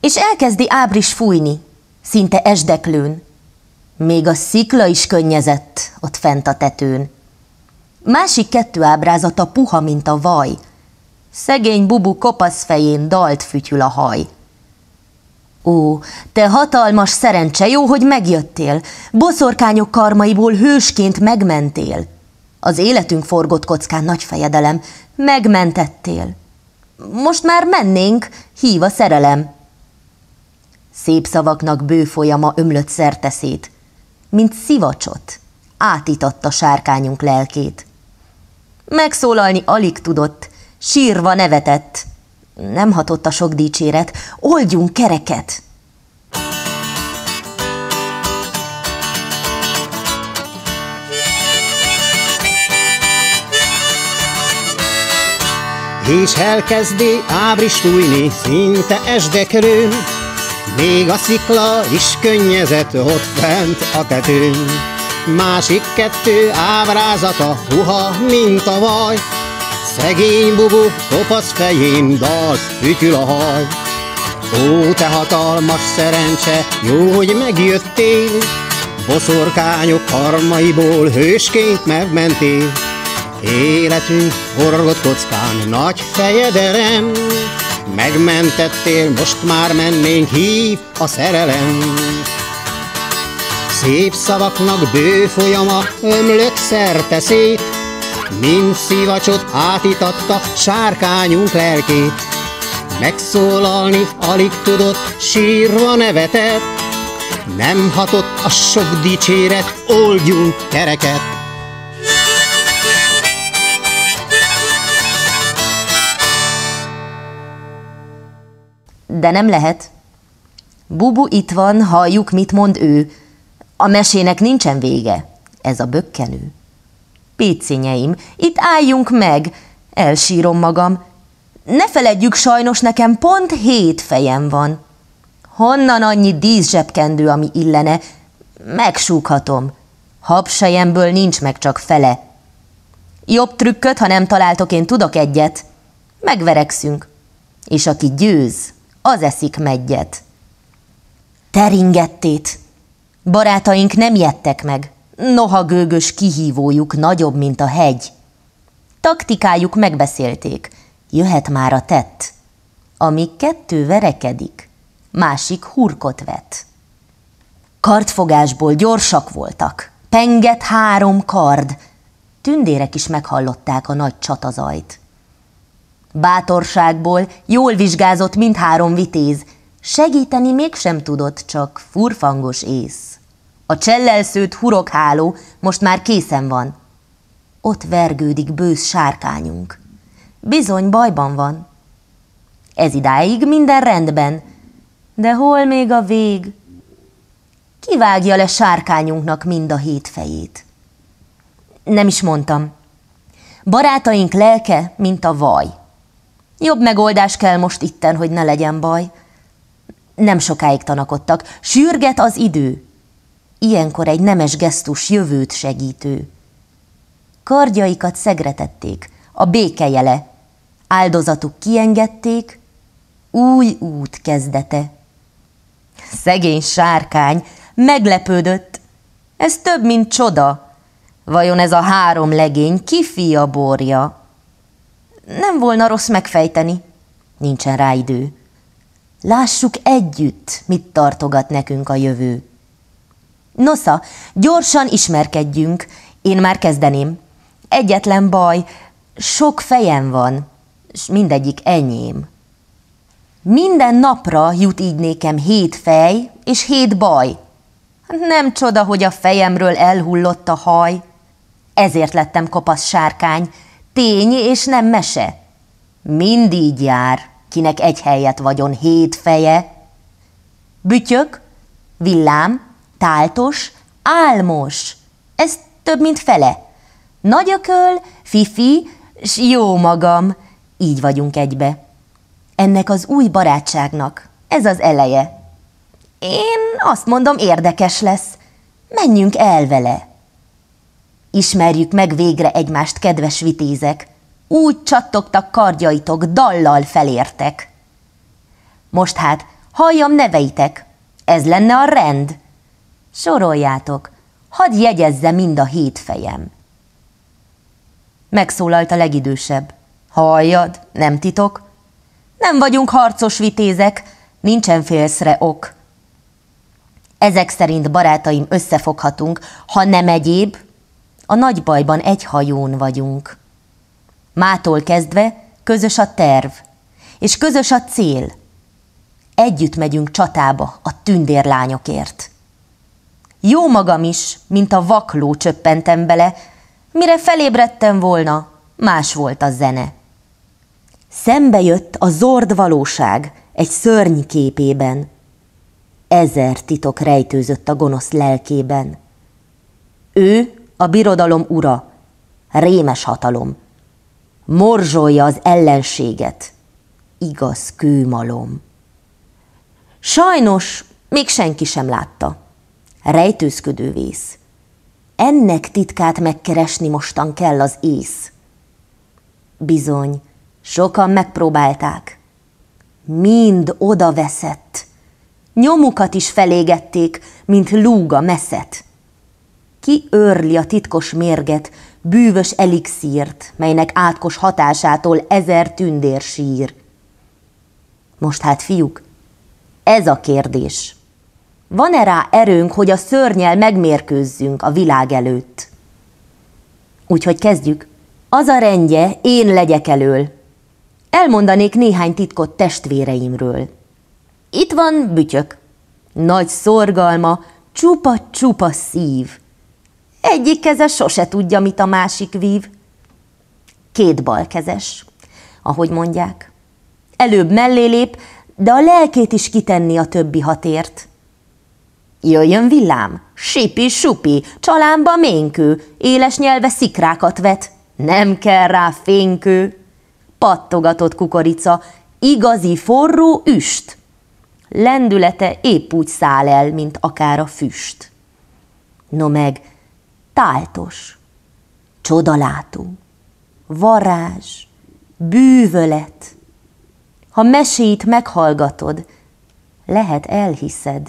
És elkezdi ábris fújni, szinte esdeklőn. Még a szikla is könnyezett ott fent a tetőn. Másik kettő ábrázata puha, mint a vaj. Szegény Bubu kopasz fején dalt fütyül a haj. Ó, te hatalmas szerencse, jó, hogy megjöttél. Boszorkányok karmaiból hősként megmentél. Az életünk forgott kockán, nagy fejedelem, megmentettél. Most már mennénk, hív a szerelem. Szép szavaknak bő folyama ömlött szerteszét, mint szivacsot, átitatta sárkányunk lelkét. Megszólalni alig tudott, sírva nevetett. Nem hatott a sok dicséret, oldjunk kereket! És elkezdi ábris fújni, szinte esdeklőn, még a szikla is könnyezett ott fent a tetőn. Másik kettő ábrázata puha, mint a vaj, szegény Bubu kopasz fején dalt fütyül a haj. Ó, te hatalmas szerencse, jó, hogy megjöttél, boszorkányok karmaiból hősként megmentél. Életünk forgott kockán, nagy fejedelem, megmentettél, most már mennénk, hív a szerelem. Szép szavaknak bő folyama ömlött szerteszét, mint szivacsot átitatta sárkányunk lelkét. Megszólalni alig tudott, sírva nevetett, nem hatott a sok dicséret, oldjunk kereket! De nem lehet. Bubu itt van, halljuk, mit mond ő. A mesének nincsen vége, ez a bökkenő. Pécényeim, itt álljunk meg, elsírom magam. Ne feledjük, sajnos nekem pont 7 fejem van. Honnan annyi díszsebkendő, ami illene? Megsúghatom. Habsejemből nincs meg csak fele. Jobb trükköt, ha nem találtok, én tudok egyet. Megverekszünk. És aki győz, az eszik meggyet. Teringettét. Barátaink nem jettek meg. Noha gőgös kihívójuk nagyobb, mint a hegy. Taktikájuk megbeszélték. Jöhet már a tett. Amíg kettő verekedik, másik hurkot vet. Kardfogásból gyorsak voltak. Pengett 3 kard. Tündérek is meghallották a nagy csatazajt. Bátorságból jól vizsgázott mindhárom vitéz, segíteni mégsem tudott, csak furfangos ész. A csellelszőtt hurogháló most már készen van. Ott vergődik bősz sárkányunk. Bizony bajban van. Ez idáig minden rendben, de hol még a vég? Kivágja le sárkányunknak mind a 7 fejét? Nem is mondtam. Barátaink lelke, mint a vaj. Jobb megoldás kell most itten, hogy ne legyen baj. Nem sokáig tanakodtak, sürget az idő. Ilyenkor egy nemes gesztus jövőt segítő. Kardjaikat szegretették, a béke jele. Áldozatuk kiengedték, új út kezdete. Szegény sárkány meglepődött. Ez több, mint csoda. Vajon ez a 3 legény ki fia borja? Nem volna rossz megfejteni. Nincsen rá idő. Lássuk együtt, mit tartogat nekünk a jövő. Nosza, gyorsan ismerkedjünk. Én már kezdeném. Egyetlen baj, sok fejem van, s mindegyik enyém. Minden napra jut így nékem 7 fej és 7 baj. Nem csoda, hogy a fejemről elhullott a haj. Ezért lettem kopasz sárkány, tény és nem mese. Mind így jár, kinek egy helyet vagyon 7 feje. Bütyök, villám, táltos, álmos, ez több, mint fele. Nagy ököl, fifi, s jó magam, így vagyunk egybe. Ennek az új barátságnak ez az eleje. Én azt mondom, érdekes lesz. Menjünk el vele. Ismerjük meg végre egymást, kedves vitézek. Úgy csattogtak kardjaitok, dallal felértek. Most hát Halljam neveitek, ez lenne a rend. Soroljátok, hadd jegyezze mind a 7 fejem. Megszólalt a legidősebb. Halljad, nem titok? Nem vagyunk harcos vitézek, nincsen félszre ok. Ezek szerint, barátaim, összefoghatunk, ha nem egyéb, a nagy bajban egy hajón vagyunk. Mától kezdve közös a terv, és közös a cél. Együtt megyünk csatába a tündérlányokért. Jó magam is, mint a vakló csöppentem bele, mire felébredtem volna, más volt a zene. Szembe jött a zord valóság egy szörny képében. 1000 titok rejtőzött a gonosz lelkében. Ő a birodalom ura, rémes hatalom. Morzsolja az ellenséget, igaz kőmalom. Sajnos még senki sem látta. Rejtőzködő vész. Ennek titkát megkeresni mostan kell az ész. Bizony, sokan megpróbálták. Mind oda veszett. Nyomukat is felégették, mint lúg a meszet. Ki őrli a titkos mérget, bűvös elixírt, melynek átkos hatásától 1000 tündér sír? Most hát, fiúk, ez a kérdés. Van-e rá erőnk, hogy a szörnnyel megmérkőzzünk a világ előtt? Úgyhogy kezdjük. Az a rendje, én legyek elől. Elmondanék néhány titkot testvéreimről. Itt van Bütyök. Nagy szorgalma, csupa-csupa szív. Egyik keze sose tudja, mit a másik vív. 2 balkezes, ahogy mondják. Előbb mellé lép, de a lelkét is kitenni a többi hatért. Jöjjön villám, sipi-supi, csalámba ménkő, éles nyelve szikrákat vet, nem kell rá fénkő. Pattogatott kukorica, igazi forró üst. Lendülete épp úgy száll el, mint akár a füst. No meg táltos, csodalátó, varázs, bűvölet. Ha mesét meghallgatod, lehet elhiszed.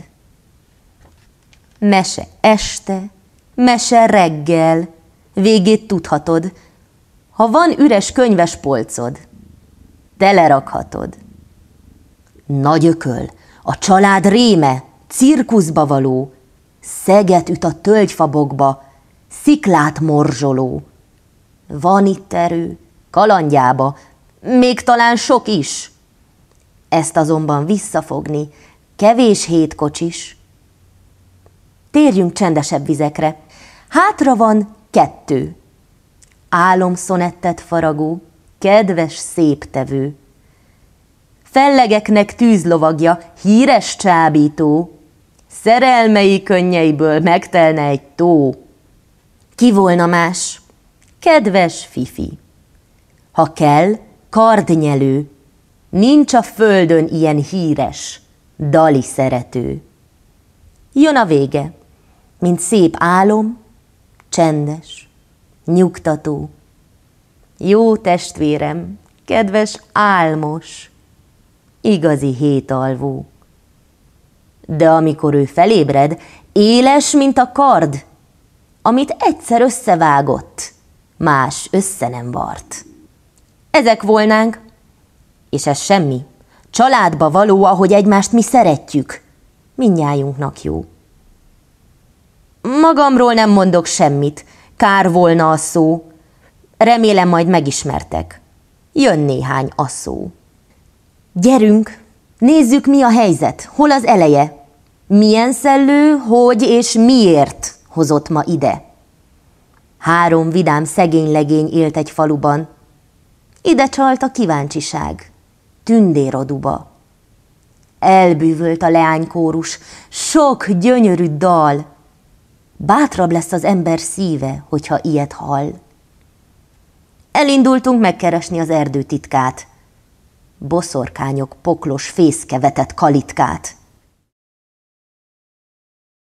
Mese este, mese reggel, végét tudhatod. Ha van üres könyves polcod, telerakhatod. Nagy ököl, a család réme, cirkuszba való, szeget üt a tölgyfabokba, sziklát morzsoló. Van itt erő, kalandjába, még talán sok is. Ezt azonban visszafogni kevés hétkocsis. Térjünk csendesebb vizekre. Hátra van 2. Álomszonettet faragó, kedves szép tevő. Fellegeknek tűzlovagja, híres csábító, szerelmei könnyeiből megtelne egy tó. Ki volna más? Kedves Fifi. Ha kell, kardnyelő, nincs a földön ilyen híres, dali szerető. Jön a vége, mint szép álom, csendes, nyugtató. Jó testvérem, kedves álmos, igazi hétalvó. De amikor ő felébred, éles, mint a kard, amit egyszer összevágott, más össze nem vart. Ezek volnánk, és ez semmi, családba való, ahogy egymást mi szeretjük, mindnyájunknak jó. Magamról nem mondok semmit, kár volna a szó, remélem majd megismertek, jön néhány asszó. Gyerünk, nézzük, mi a helyzet, hol az eleje, milyen szellő, hogy és miért hozott ma ide. 3 vidám szegény legény élt egy faluban, ide csalt a kíváncsiság, tündéroduba. Elbűvölt a leánykórus, sok gyönyörű dal, bátrabb lesz az ember szíve, hogyha ilyet hall. Elindultunk megkeresni az erdő titkát, boszorkányok poklos fészke vetett kalitkát.